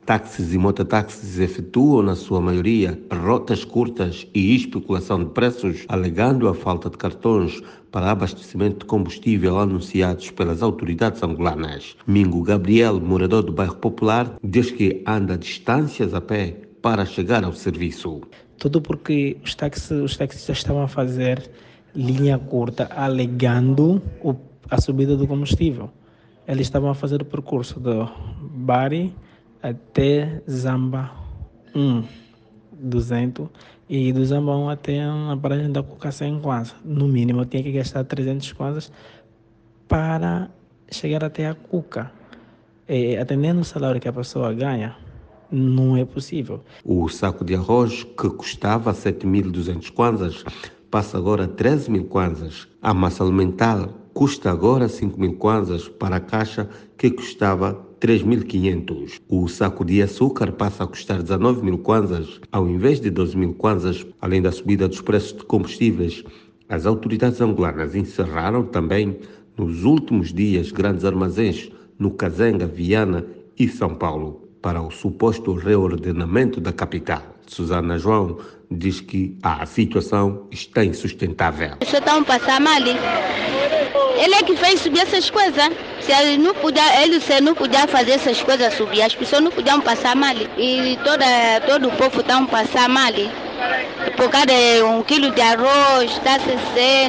Táxis e mototáxis efetuam, na sua maioria, rotas curtas e especulação de preços, alegando a falta de cartões para abastecimento de combustível anunciados pelas autoridades angolanas. Mingo Gabriel, morador do bairro Popular, diz que anda distâncias a pé para chegar ao serviço. Tudo porque os taxistas estavam a fazer linha curta, alegando a subida do combustível. Eles estavam a fazer o percurso do Bari até Zamba 1, 200, e do Zamba 1 até a paragem da Cuca 100 kwanza. No mínimo, eu tinha que gastar 300 kwanzas para chegar até a Cuca. Atendendo o salário que a pessoa ganha, não é possível. O saco de arroz, que custava 7.200 kwanzas, passa agora a 13.000 kwanzas. A massa alimentar custa agora 5.000 kwanzas para a caixa, que custava 3.500. O saco de açúcar passa a custar 19.000 kwanzas, ao invés de 12.000 kwanzas. Além da subida dos preços de combustíveis, as autoridades angolanas encerraram também, nos últimos dias, grandes armazéns no Kazenga, Viana e São Paulo, para o suposto reordenamento da capital. Susana João diz que a situação está insustentável. Só estão a passar mal. Ele é que fez subir essas coisas. Se ele não puder fazer essas coisas subir, as pessoas não podiam passar mal. E todo o povo está a passar mal. Por causa de 1 quilo de arroz, está 60,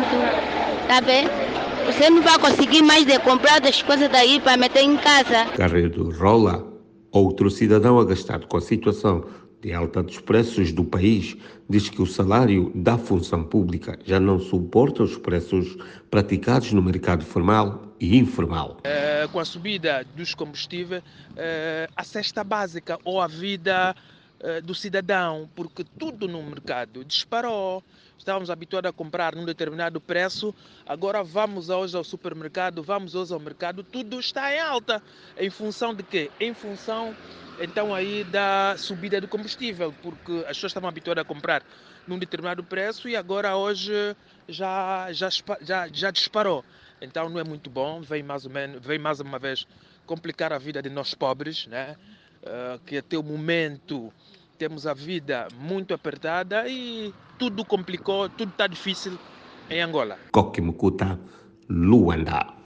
tá bem? Você não vai conseguir mais de comprar as coisas daí para meter em casa. Carreiro Rola, outro cidadão agastado com a situação de alta dos preços do país, diz que o salário da função pública já não suporta os preços praticados no mercado formal e informal. Com a subida dos combustíveis, a cesta básica ou a vida do cidadão, porque tudo no mercado disparou. Estávamos habituados a comprar num determinado preço, agora vamos hoje ao supermercado, vamos hoje ao mercado, tudo está em alta. Em função de quê? Em função, então, aí da subida do combustível, porque as pessoas estavam habituadas a comprar num determinado preço e agora hoje já disparou. Então não é muito bom, vem mais uma vez complicar a vida de nós pobres, né? Que até o momento temos a vida muito apertada e tudo complicou, tudo está difícil em Angola. Coque Mucuta, Luanda.